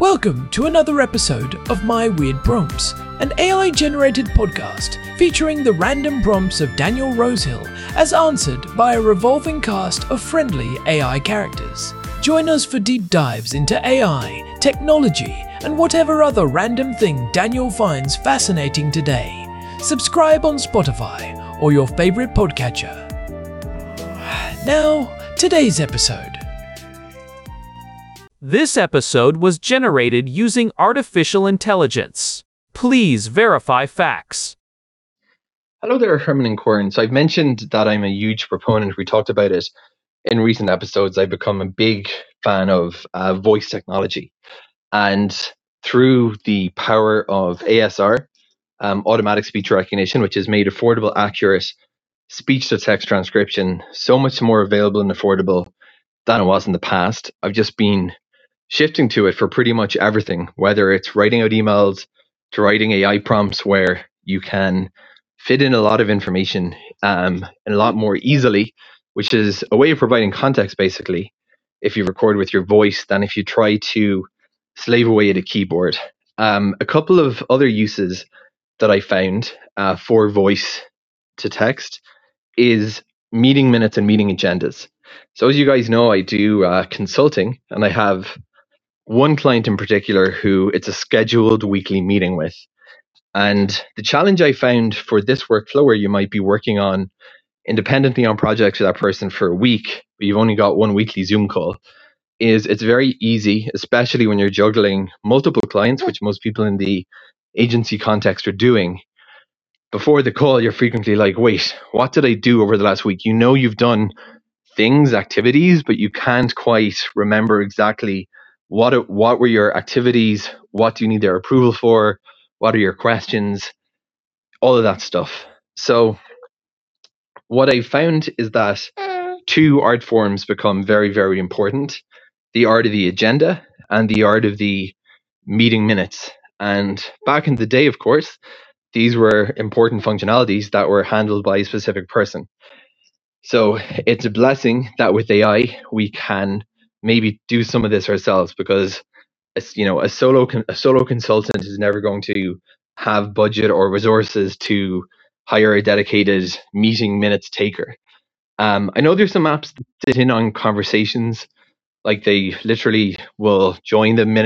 Welcome to another episode of My Weird Prompts, an AI-generated podcast featuring the random prompts of Daniel Rosehill as answered by a revolving cast of friendly AI characters. Join us for deep dives into AI, technology, and whatever other random thing Daniel finds fascinating today. Subscribe on Spotify or your favorite podcatcher. Now, today's episode. This episode was generated using artificial intelligence. Please verify facts. Hello there, Herman and Corin. So I've mentioned that I'm a huge proponent. We talked about it in recent episodes. I've become a big fan of voice technology. And through the power of ASR, automatic speech recognition, which has made affordable, accurate speech-to-text transcription so much more available and affordable than it was in the past, I've just been shifting to it for pretty much everything, whether it's writing out emails to writing AI prompts where you can fit in a lot of information and a lot more easily, which is a way of providing context, basically, if you record with your voice than if you try to slave away at a keyboard. A couple of other uses that I found for voice to text is meeting minutes and meeting agendas. So as you guys know, I do consulting, and I have one client in particular who it's a scheduled weekly meeting with. And the challenge I found for this workflow, where you might be working on independently on projects with that person for a week, but you've only got one weekly Zoom call, is it's very easy, especially when you're juggling multiple clients, which most people in the agency context are doing. Before the call, you're frequently like, wait, what did I do over the last week? You know you've done things, activities, but you can't quite remember exactly what were your activities, what do you need their approval for, what are your questions, all of that stuff. So what I found is that two art forms become very, very important: the art of the agenda and the art of the meeting minutes. And back in the day, of course, these were important functionalities that were handled by a specific person. So it's a blessing that with AI, we can maybe do some of this ourselves, because a solo consultant is never going to have budget or resources to hire a dedicated meeting minutes taker. I know there's some apps that sit in on conversations, like they literally will join the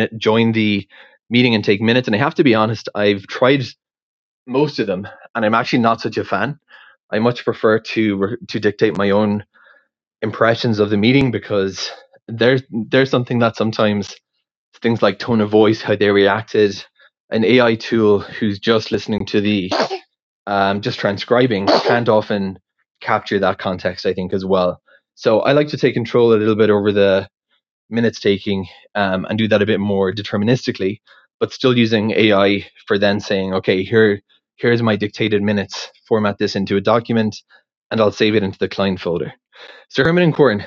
meeting and take minutes. And I have to be honest, I've tried most of them, and I'm actually not such a fan. I much prefer to dictate my own impressions of the meeting, because there's something that sometimes things like tone of voice, how they reacted, an AI tool who's just listening to the just transcribing can't often capture that context, I think, as well. So I like to take control a little bit over the minutes taking and do that a bit more deterministically, but still using AI for then saying, okay, here's my dictated minutes, format this into a document, and I'll save it into the client folder. So Herman and Corin,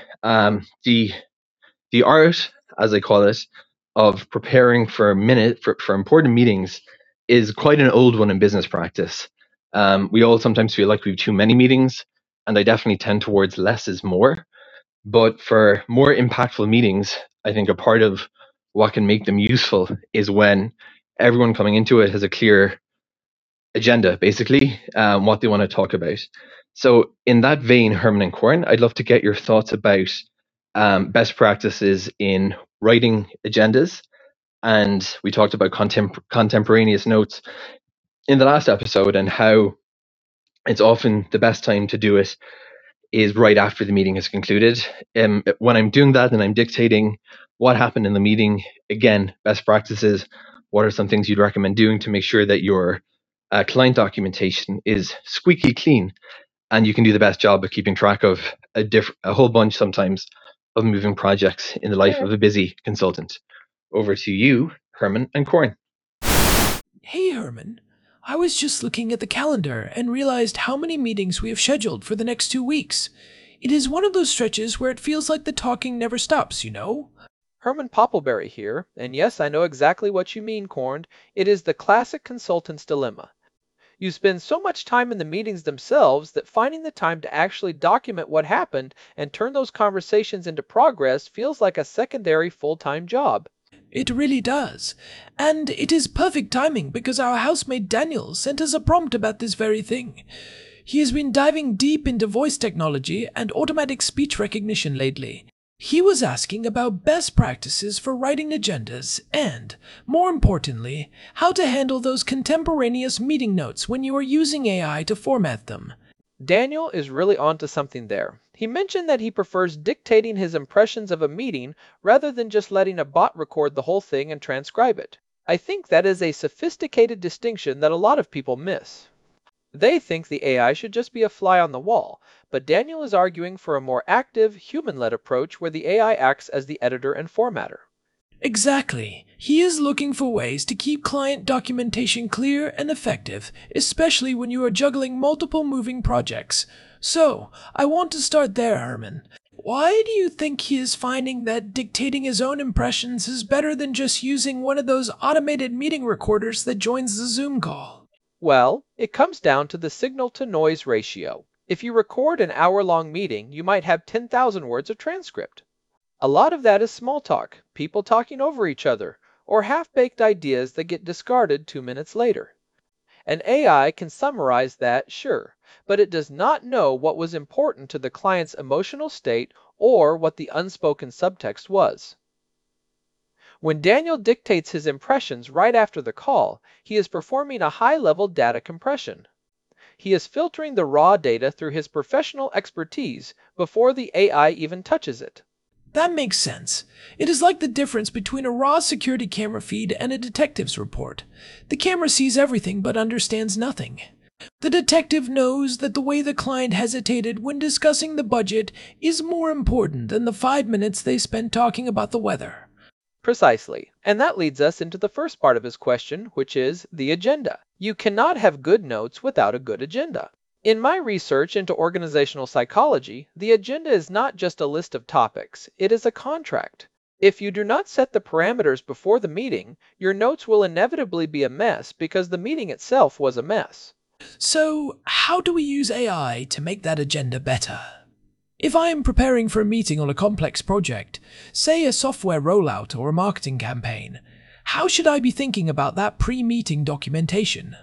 the art, as I call it, of preparing for important meetings is quite an old one in business practice. We all sometimes feel like we have too many meetings, and I definitely tend towards less is more. But for more impactful meetings, I think a part of what can make them useful is when everyone coming into it has a clear agenda, basically, what they want to talk about. So in that vein, Herman and Corin, I'd love to get your thoughts about best practices in writing agendas. And we talked about contemporaneous notes in the last episode, and how it's often the best time to do it is right after the meeting has concluded. When I'm doing that and I'm dictating what happened in the meeting, again, best practices, what are some things you'd recommend doing to make sure that your client documentation is squeaky clean and you can do the best job of keeping track of a whole bunch sometimes of moving projects in the life of a busy consultant. Over to you, Herman and Corin. Hey Herman, I was just looking at the calendar and realized how many meetings we have scheduled for the next 2 weeks. It is one of those stretches where it feels like the talking never stops, you know? Herman Poppleberry here, and yes, I know exactly what you mean, Corn. It is the classic consultant's dilemma. You spend so much time in the meetings themselves that finding the time to actually document what happened and turn those conversations into progress feels like a secondary full-time job. It really does. And it is perfect timing because our housemate Daniel sent us a prompt about this very thing. He has been diving deep into voice technology and automatic speech recognition lately. He was asking about best practices for writing agendas and, more importantly, how to handle those contemporaneous meeting notes when you are using AI to format them. Daniel is really onto something there. He mentioned that he prefers dictating his impressions of a meeting rather than just letting a bot record the whole thing and transcribe it. I think that is a sophisticated distinction that a lot of people miss. They think the AI should just be a fly on the wall, but Daniel is arguing for a more active, human-led approach where the AI acts as the editor and formatter. Exactly. He is looking for ways to keep client documentation clear and effective, especially when you are juggling multiple moving projects. So, I want to start there, Herman. Why do you think he is finding that dictating his own impressions is better than just using one of those automated meeting recorders that joins the Zoom call? Well, it comes down to the signal-to-noise ratio. If you record an hour-long meeting, you might have 10,000 words of transcript. A lot of that is small talk, people talking over each other, or half-baked ideas that get discarded 2 minutes later. An AI can summarize that, sure, but it does not know what was important to the client's emotional state or what the unspoken subtext was. When Daniel dictates his impressions right after the call, he is performing a high-level data compression. He is filtering the raw data through his professional expertise before the AI even touches it. That makes sense. It is like the difference between a raw security camera feed and a detective's report. The camera sees everything but understands nothing. The detective knows that the way the client hesitated when discussing the budget is more important than the 5 minutes they spent talking about the weather. Precisely. And that leads us into the first part of his question, which is the agenda. You cannot have good notes without a good agenda. In my research into organizational psychology, the agenda is not just a list of topics, it is a contract. If you do not set the parameters before the meeting, your notes will inevitably be a mess because the meeting itself was a mess. So, how do we use AI to make that agenda better? If I am preparing for a meeting on a complex project, say a software rollout or a marketing campaign, how should I be thinking about that pre-meeting documentation?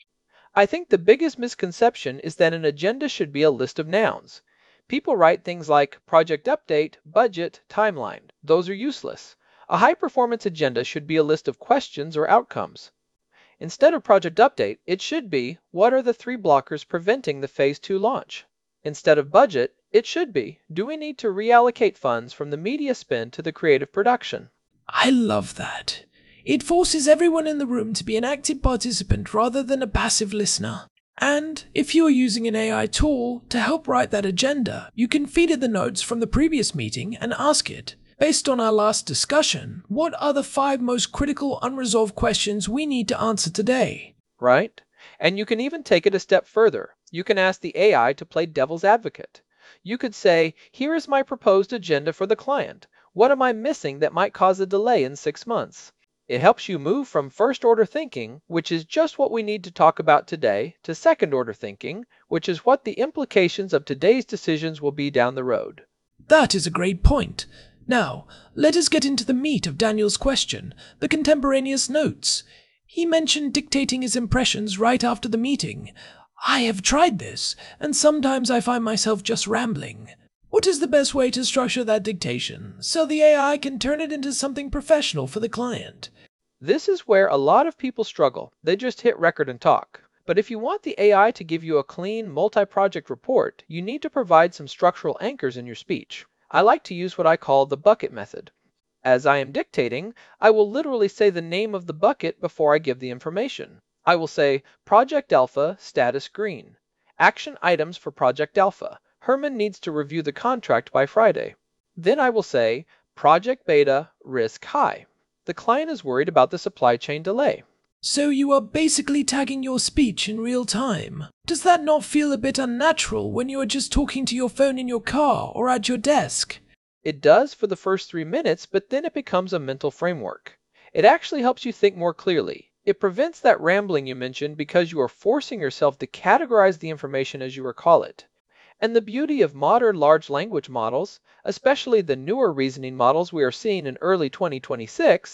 I think the biggest misconception is that an agenda should be a list of nouns. People write things like project update, budget, timeline. Those are useless. A high-performance agenda should be a list of questions or outcomes. Instead of project update, it should be, what are the 3 blockers preventing the Phase 2 launch? Instead of budget, it should be, do we need to reallocate funds from the media spend to the creative production? I love that. It forces everyone in the room to be an active participant rather than a passive listener. And if you are using an AI tool to help write that agenda, you can feed it the notes from the previous meeting and ask it, based on our last discussion, what are the 5 most critical unresolved questions we need to answer today? Right? And you can even take it a step further. You can ask the AI to play devil's advocate. You could say, here is my proposed agenda for the client. What am I missing that might cause a delay in 6 months? It helps you move from first-order thinking, which is just what we need to talk about today, to second-order thinking, which is what the implications of today's decisions will be down the road. That is a great point. Now, let us get into the meat of Daniel's question, the contemporaneous notes. He mentioned dictating his impressions right after the meeting. I have tried this, and sometimes I find myself just rambling. What is the best way to structure that dictation, so the AI can turn it into something professional for the client? This is where a lot of people struggle. They just hit record and talk. But if you want the AI to give you a clean, multi-project report, you need to provide some structural anchors in your speech. I like to use what I call the bucket method. As I am dictating, I will literally say the name of the bucket before I give the information. I will say, Project Alpha, status green. Action items for Project Alpha. Herman needs to review the contract by Friday. Then I will say, Project Beta, risk high. The client is worried about the supply chain delay. So you are basically tagging your speech in real time. Does that not feel a bit unnatural when you are just talking to your phone in your car or at your desk? It does for the first 3 minutes, but then it becomes a mental framework. It actually helps you think more clearly. It prevents that rambling you mentioned because you are forcing yourself to categorize the information as you recall it. And the beauty of modern large language models, especially the newer reasoning models we are seeing in early 2026,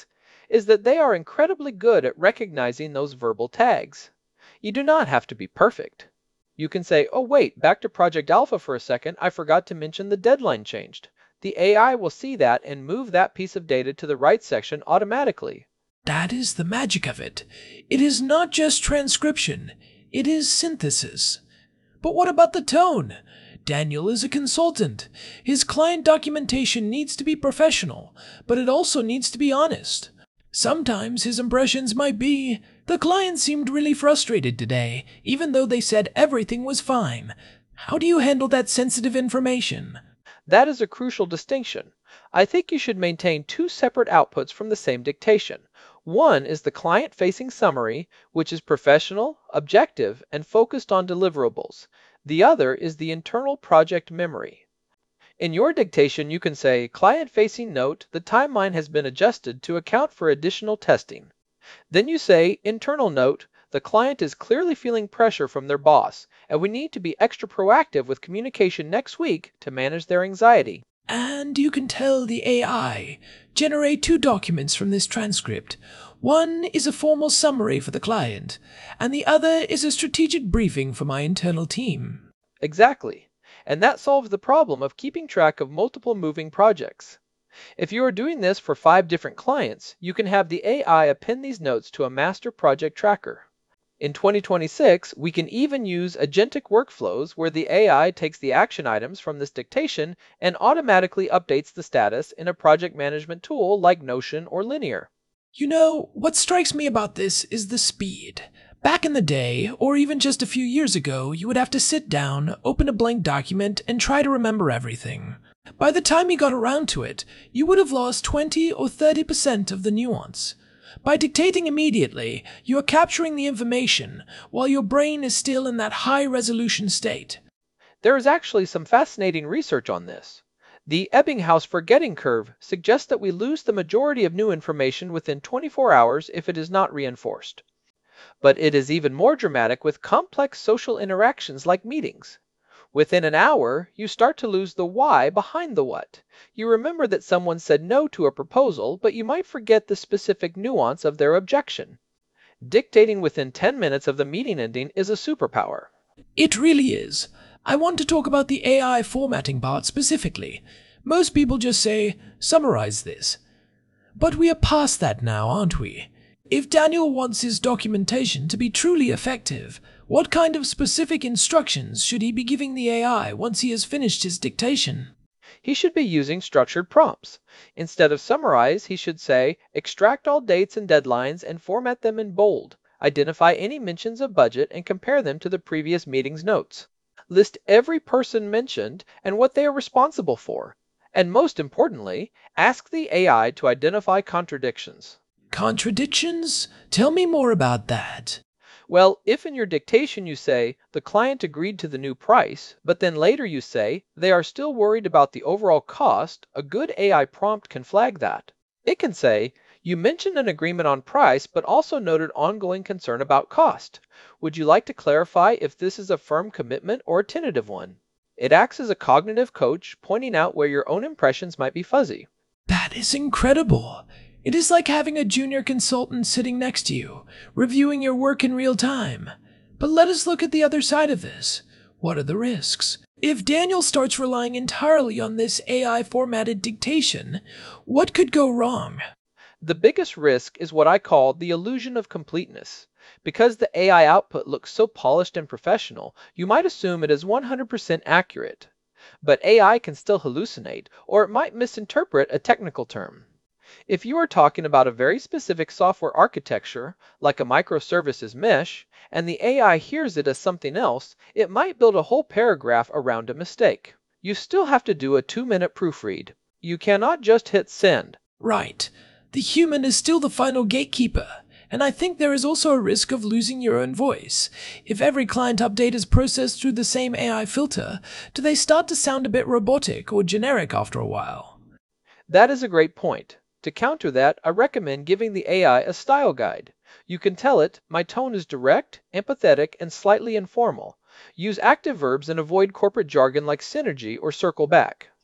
is that they are incredibly good at recognizing those verbal tags. You do not have to be perfect. You can say, oh wait, back to Project Alpha for a second, I forgot to mention the deadline changed. The AI will see that and move that piece of data to the right section automatically. That is the magic of it. It is not just transcription, it is synthesis. But what about the tone? Daniel is a consultant. His client documentation needs to be professional, but it also needs to be honest. Sometimes his impressions might be, the client seemed really frustrated today, even though they said everything was fine. How do you handle that sensitive information? That is a crucial distinction. I think you should maintain two separate outputs from the same dictation. One is the client-facing summary, which is professional, objective, and focused on deliverables. The other is the internal project memory. In your dictation, you can say, client-facing note, the timeline has been adjusted to account for additional testing. Then you say, internal note, the client is clearly feeling pressure from their boss, and we need to be extra proactive with communication next week to manage their anxiety. And you can tell the AI, generate two documents from this transcript. One is a formal summary for the client, and the other is a strategic briefing for my internal team. Exactly. And that solves the problem of keeping track of multiple moving projects. If you are doing this for 5 different clients, you can have the AI append these notes to a master project tracker. In 2026, we can even use agentic workflows where the AI takes the action items from this dictation and automatically updates the status in a project management tool like Notion or Linear. You know, what strikes me about this is the speed. Back in the day, or even just a few years ago, you would have to sit down, open a blank document, and try to remember everything. By the time you got around to it, you would have lost 20 or 30% of the nuance. By dictating immediately, you are capturing the information, while your brain is still in that high-resolution state. There is actually some fascinating research on this. The Ebbinghaus forgetting curve suggests that we lose the majority of new information within 24 hours if it is not reinforced. But it is even more dramatic with complex social interactions like meetings. Within an hour, you start to lose the why behind the what. You remember that someone said no to a proposal, but you might forget the specific nuance of their objection. Dictating within 10 minutes of the meeting ending is a superpower. It really is. I want to talk about the AI formatting part specifically. Most people just say, summarize this. But we are past that now, aren't we? If Daniel wants his documentation to be truly effective, what kind of specific instructions should he be giving the AI once he has finished his dictation? He should be using structured prompts. Instead of summarize, he should say, extract all dates and deadlines and format them in bold. Identify any mentions of budget and compare them to the previous meeting's notes. List every person mentioned and what they are responsible for. And most importantly, ask the AI to identify contradictions. Contradictions? Tell me more about that. Well, if in your dictation you say, the client agreed to the new price, but then later you say, they are still worried about the overall cost, a good AI prompt can flag that. It can say, you mentioned an agreement on price, but also noted ongoing concern about cost. Would you like to clarify if this is a firm commitment or a tentative one? It acts as a cognitive coach, pointing out where your own impressions might be fuzzy. That is incredible. It is like having a junior consultant sitting next to you, reviewing your work in real time. But let us look at the other side of this. What are the risks? If Daniel starts relying entirely on this AI-formatted dictation, what could go wrong? The biggest risk is what I call the illusion of completeness. Because the AI output looks so polished and professional, you might assume it is 100% accurate. But AI can still hallucinate, or it might misinterpret a technical term. If you are talking about a very specific software architecture, like a microservices mesh, and the AI hears it as something else, it might build a whole paragraph around a mistake. You still have to do a 2-minute proofread. You cannot just hit send. Right. The human is still the final gatekeeper, and I think there is also a risk of losing your own voice. If every client update is processed through the same AI filter, do they start to sound a bit robotic or generic after a while? That is a great point. To counter that, I recommend giving the AI a style guide. You can tell it, my tone is direct, empathetic, and slightly informal. Use active verbs and avoid corporate jargon like synergy or circle back.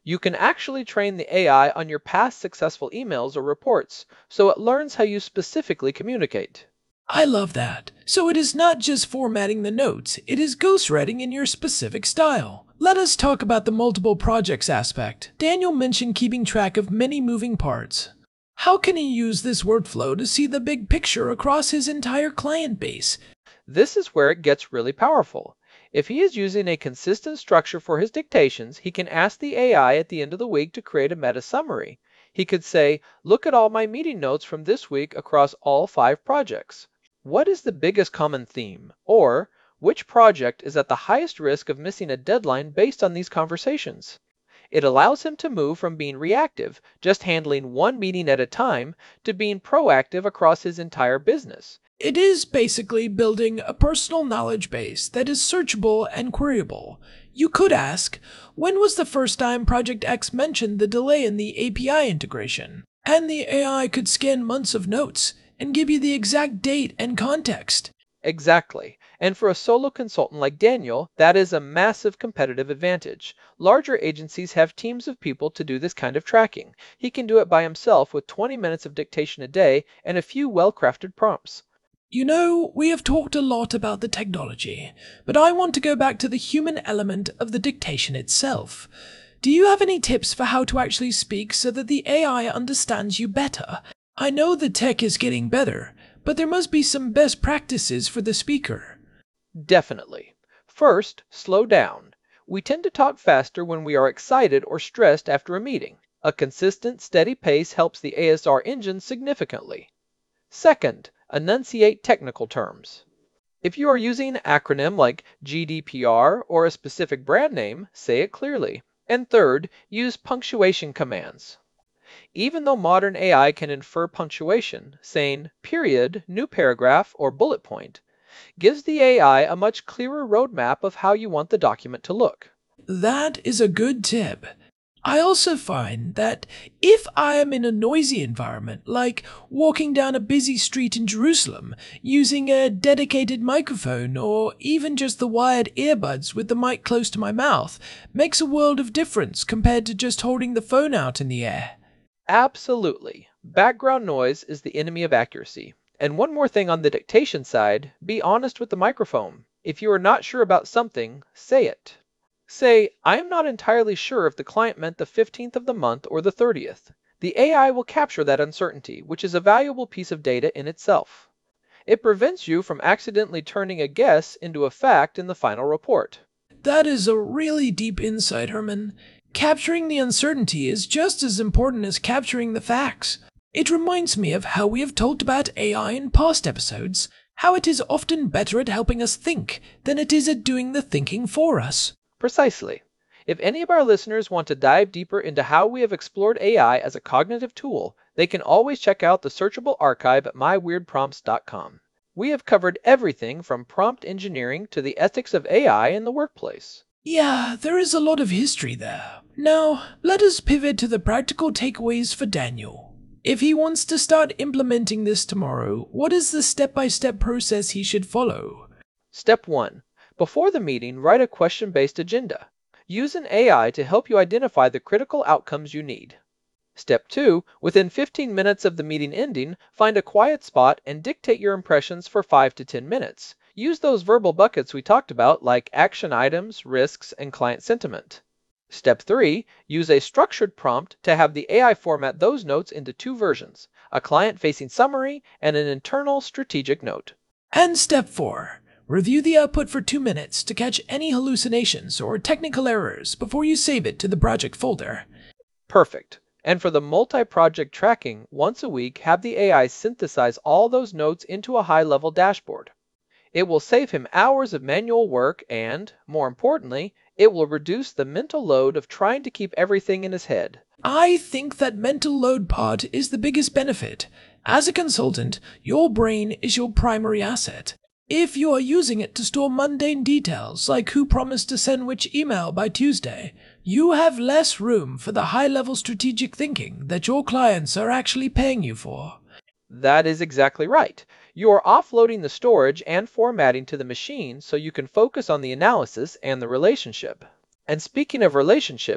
You can actually train the AI on your past successful emails or reports, so it learns how you specifically communicate. I love that. So it is not just formatting the notes, it is ghostwriting in your specific style. Let us talk about the multiple projects aspect. Daniel mentioned keeping track of many moving parts. How can he use this workflow to see the big picture across his entire client base? This is where it gets really powerful. If he is using a consistent structure for his dictations, he can ask the AI at the end of the week to create a meta summary. He could say, look at all my meeting notes from this week across all 5 projects. What is the biggest common theme? Or, which project is at the highest risk of missing a deadline based on these conversations? It allows him to move from being reactive, just handling one meeting at a time, to being proactive across his entire business. It is basically building a personal knowledge base that is searchable and queryable. You could ask, when was the first time Project X mentioned the delay in the API integration? And the AI could scan months of notes and give you the exact date and context. Exactly. And for a solo consultant like Daniel, that is a massive competitive advantage. Larger agencies have teams of people to do this kind of tracking. He can do it by himself with 20 minutes of dictation a day and a few well-crafted prompts. You know, we have talked a lot about the technology, but I want to go back to the human element of the dictation itself. Do you have any tips for how to actually speak so that the AI understands you better? I know the tech is getting better, but there must be some best practices for the speaker. Definitely. First, slow down. We tend to talk faster when we are excited or stressed after a meeting. A consistent, steady pace helps the ASR engine significantly. Second, enunciate technical terms. If you are using an acronym like GDPR or a specific brand name, say it clearly. And third, use punctuation commands. Even though modern AI can infer punctuation, saying period, new paragraph, or bullet point, gives the AI a much clearer roadmap of how you want the document to look. That is a good tip. I also find that if I am in a noisy environment, like walking down a busy street in Jerusalem, using a dedicated microphone or even just the wired earbuds with the mic close to my mouth, makes a world of difference compared to just holding the phone out in the air. Absolutely. Background noise is the enemy of accuracy. And one more thing on the dictation side, be honest with the microphone. If you are not sure about something, say it. Say, I am not entirely sure if the client meant the 15th of the month or the 30th. The AI will capture that uncertainty, which is a valuable piece of data in itself. It prevents you from accidentally turning a guess into a fact in the final report. That is a really deep insight, Herman. Capturing the uncertainty is just as important as capturing the facts. It reminds me of how we have talked about AI in past episodes, how it is often better at helping us think than it is at doing the thinking for us. Precisely. If any of our listeners want to dive deeper into how we have explored AI as a cognitive tool, they can always check out the searchable archive at myweirdprompts.com. We have covered everything from prompt engineering to the ethics of AI in the workplace. Yeah, there is a lot of history there. Now, let us pivot to the practical takeaways for Daniel. If he wants to start implementing this tomorrow, what is the step-by-step process he should follow? Step 1. Before the meeting, write a question-based agenda. Use an AI to help you identify the critical outcomes you need. Step 2. Within 15 minutes of the meeting ending, find a quiet spot and dictate your impressions for 5 to 10 minutes. Use those verbal buckets we talked about like action items, risks, and client sentiment. Step 3. Use a structured prompt to have the AI format those notes into 2 versions, a client-facing summary and an internal strategic note. And step 4. Review the output for 2 minutes to catch any hallucinations or technical errors before you save it to the project folder. Perfect. And for the multi-project tracking, once a week, have the AI synthesize all those notes into a high-level dashboard. It will save him hours of manual work and, more importantly, it will reduce the mental load of trying to keep everything in his head. I think that mental load part is the biggest benefit. As a consultant, your brain is your primary asset. If you are using it to store mundane details like who promised to send which email by Tuesday, you have less room for the high-level strategic thinking that your clients are actually paying you for. That is exactly right. You are offloading the storage and formatting to the machine so you can focus on the analysis and the relationship. And speaking of relationships, the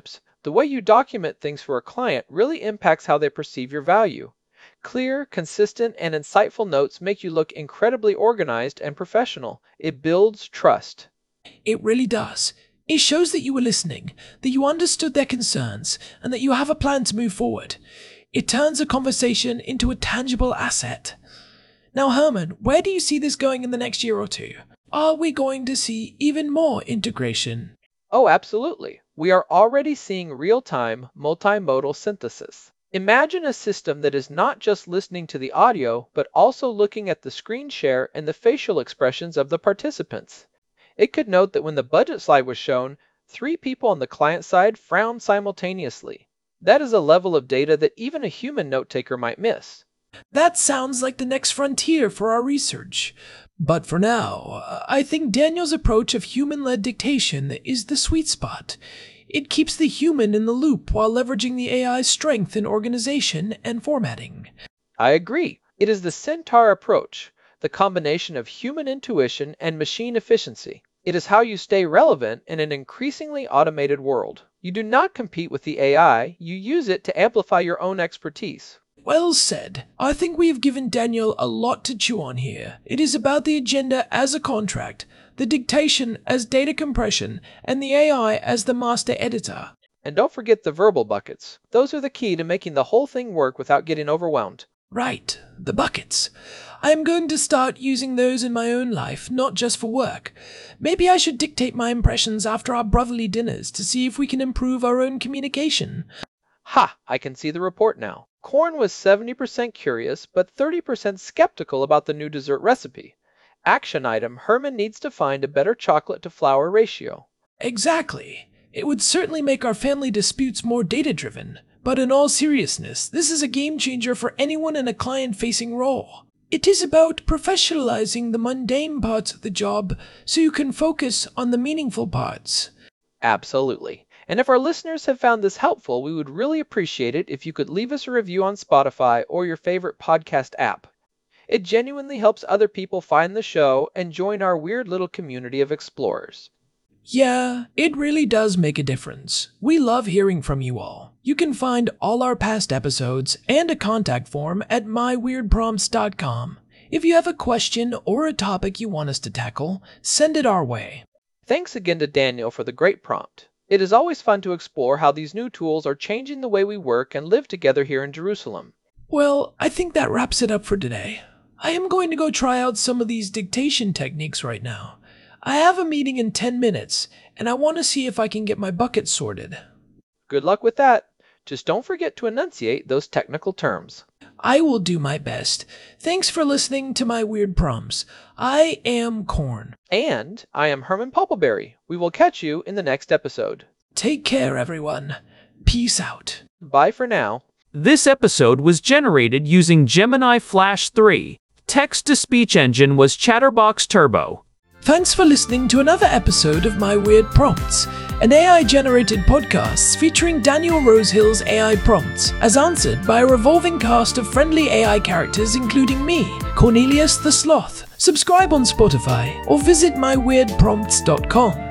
The way you document things for a client really impacts how they perceive your value. Clear, consistent, and insightful notes make you look incredibly organized and professional. It builds trust. It really does. It shows that you were listening, that you understood their concerns, and that you have a plan to move forward. It turns a conversation into a tangible asset. Now, Herman, where do you see this going in the next year or two? Are we going to see even more integration? Oh, absolutely. We are already seeing real-time, multimodal synthesis. Imagine a system that is not just listening to the audio, but also looking at the screen share and the facial expressions of the participants. It could note that when the budget slide was shown, 3 people on the client side frowned simultaneously. That is a level of data that even a human note-taker might miss. That sounds like the next frontier for our research. But for now, I think Daniel's approach of human-led dictation is the sweet spot. It keeps the human in the loop while leveraging the AI's strength in organization and formatting. I agree. It is the Centaur approach, the combination of human intuition and machine efficiency. It is how you stay relevant in an increasingly automated world. You do not compete with the AI, you use it to amplify your own expertise. Well said. I think we have given Daniel a lot to chew on here. It is about the agenda as a contract, the dictation as data compression, and the AI as the master editor. And don't forget the verbal buckets. Those are the key to making the whole thing work without getting overwhelmed. Right, the buckets. I am going to start using those in my own life, not just for work. Maybe I should dictate my impressions after our brotherly dinners to see if we can improve our own communication. Ha! I can see the report now. Corn was 70% curious, but 30% skeptical about the new dessert recipe. Action item, Herman needs to find a better chocolate to flour ratio. Exactly. It would certainly make our family disputes more data-driven. But in all seriousness, this is a game changer for anyone in a client-facing role. It is about professionalizing the mundane parts of the job so you can focus on the meaningful parts. Absolutely. And if our listeners have found this helpful, we would really appreciate it if you could leave us a review on Spotify or your favorite podcast app. It genuinely helps other people find the show and join our weird little community of explorers. Yeah, it really does make a difference. We love hearing from you all. You can find all our past episodes and a contact form at myweirdprompts.com. If you have a question or a topic you want us to tackle, send it our way. Thanks again to Daniel for the great prompt. It is always fun to explore how these new tools are changing the way we work and live together here in Jerusalem. Well, I think that wraps it up for today. I am going to go try out some of these dictation techniques right now. I have a meeting in 10 minutes, and I want to see if I can get my bucket sorted. Good luck with that. Just don't forget to enunciate those technical terms. I will do my best. Thanks for listening to my weird prompts. I am Corn. And I am Herman Poppleberry. We will catch you in the next episode. Take care, everyone. Peace out. Bye for now. This episode was generated using Gemini Flash 3. Text-to-speech engine was Chatterbox Turbo. Thanks for listening to another episode of My Weird Prompts, an AI-generated podcast featuring Daniel Rosehill's AI prompts, as answered by a revolving cast of friendly AI characters including me, Cornelius the Sloth. Subscribe on Spotify or visit myweirdprompts.com.